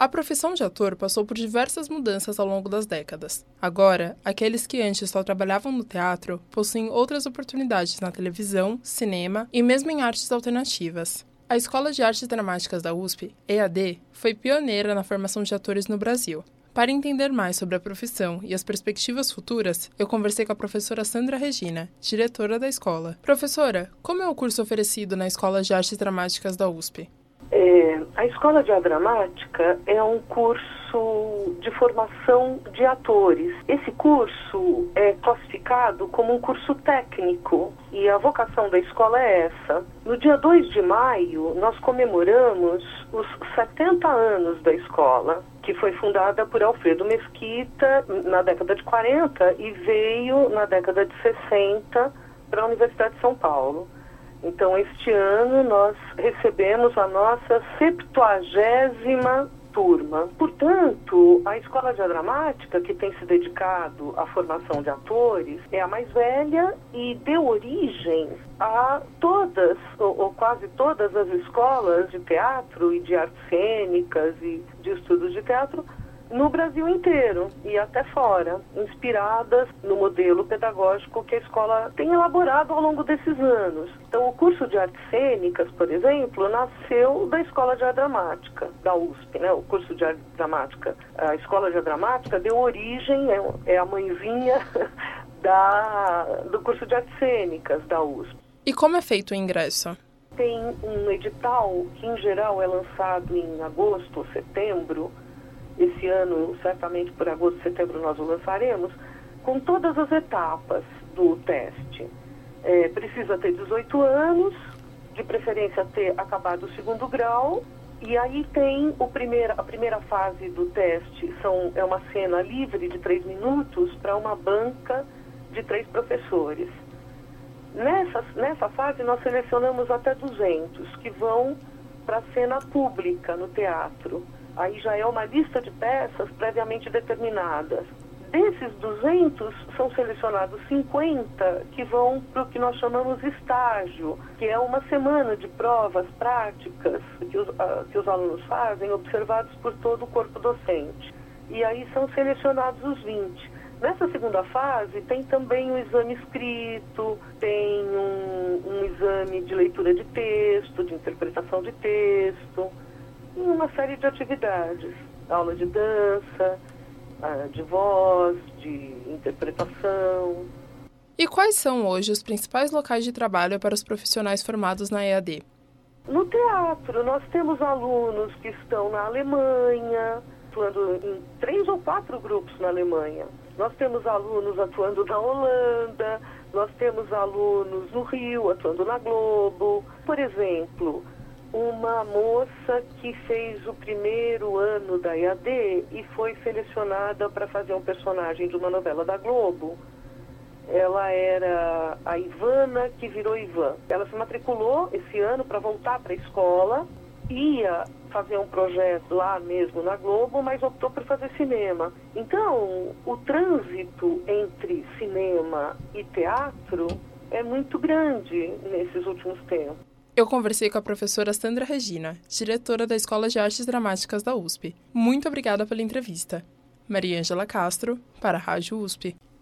A profissão de ator passou por diversas mudanças ao longo das décadas. Agora, aqueles que antes só trabalhavam no teatro possuem outras oportunidades na televisão, cinema e mesmo em artes alternativas. A Escola de Artes Dramáticas da USP, EAD, foi pioneira na formação de atores no Brasil. Para entender mais sobre a profissão e as perspectivas futuras, eu conversei com a professora Sandra Regina, diretora da escola. Professora, como é o curso oferecido na Escola de Artes Dramáticas da USP? A Escola de Arte Dramática é um curso de formação de atores. Esse curso é classificado como um curso técnico e a vocação da escola é essa. No dia 2 de maio, nós comemoramos os 70 anos da escola, que foi fundada por Alfredo Mesquita na década de 40 e veio na década de 60 para a Universidade de São Paulo. Então, este ano, nós recebemos a nossa 70ª turma. Portanto, a Escola de Arte Dramática, que tem se dedicado à formação de atores, é a mais velha e deu origem a todas, ou quase todas as escolas de teatro e de artes cênicas e de estudos de teatro no Brasil inteiro e até fora, inspiradas no modelo pedagógico que a escola tem elaborado ao longo desses anos. Então, o curso de artes cênicas, por exemplo, nasceu da Escola de Arte Dramática, da USP, né? O curso de arte dramática, a Escola de Arte Dramática deu origem, é a mãezinha do curso de artes cênicas da USP. E como é feito o ingresso? Tem um edital que, em geral, é lançado em agosto ou setembro. Esse ano, certamente por agosto, setembro, nós o lançaremos, com todas as etapas do teste. Precisa ter 18 anos, de preferência ter acabado o 2º grau, e aí tem a primeira fase do teste, é uma cena livre de 3 minutos para uma banca de 3 professores. Nessa fase, nós selecionamos até 200, que vão para a cena pública no teatro. Aí já é uma lista de peças previamente determinadas. Desses 200, são selecionados 50 que vão para o que nós chamamos estágio, que é uma semana de provas práticas que os alunos fazem, observados por todo o corpo docente. E aí são selecionados os 20. Nessa segunda fase, tem também um exame escrito, tem um exame de leitura de texto, de interpretação de texto, e uma série de atividades, aula de dança, de voz, de interpretação. E quais são hoje os principais locais de trabalho para os profissionais formados na EAD? No teatro, nós temos alunos que estão na Alemanha, atuando em 3 ou 4 grupos na Alemanha. Nós temos alunos atuando na Holanda, nós temos alunos no Rio, atuando na Globo. Por exemplo, uma moça que fez o 1º ano da EAD e foi selecionada para fazer um personagem de uma novela da Globo. Ela era a Ivana, que virou Ivan. Ela se matriculou esse ano para voltar para a escola, ia fazer um projeto lá mesmo na Globo, mas optou por fazer cinema. Então, o trânsito entre cinema e teatro é muito grande nesses últimos tempos. Eu conversei com a professora Sandra Regina, diretora da Escola de Artes Dramáticas da USP. Muito obrigada pela entrevista. Maria Ângela Castro, para a Rádio USP.